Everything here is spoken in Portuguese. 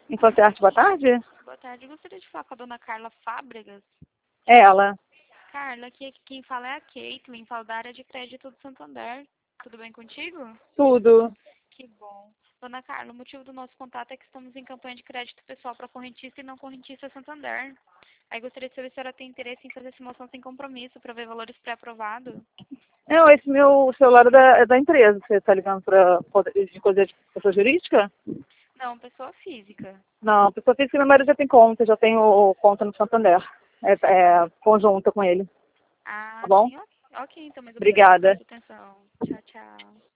Infância e Arte, boa tarde. Boa tarde, eu gostaria de falar com a dona Carla Fábregas. É ela. Carla, aqui quem fala é a Caitlin, falo da área de crédito do Santander. Tudo bem contigo? Tudo. Que bom. Dona Carla, o motivo do nosso contato é que estamos em campanha de crédito pessoal para correntista e não correntista Santander. Aí gostaria de saber se a senhora tem interesse em fazer simulação sem compromisso para ver valores pré-aprovados. Não, esse meu celular é da empresa. Você está ligando para de coisa de pessoa jurídica? Não, pessoa física. Não, pessoa física, meu marido já tem conta, já tenho conta no Santander. É conjunta com ele. Tá Ah, bom? sim, ok, então, mas obrigada pela Obrigada. sua atenção. Tchau, tchau.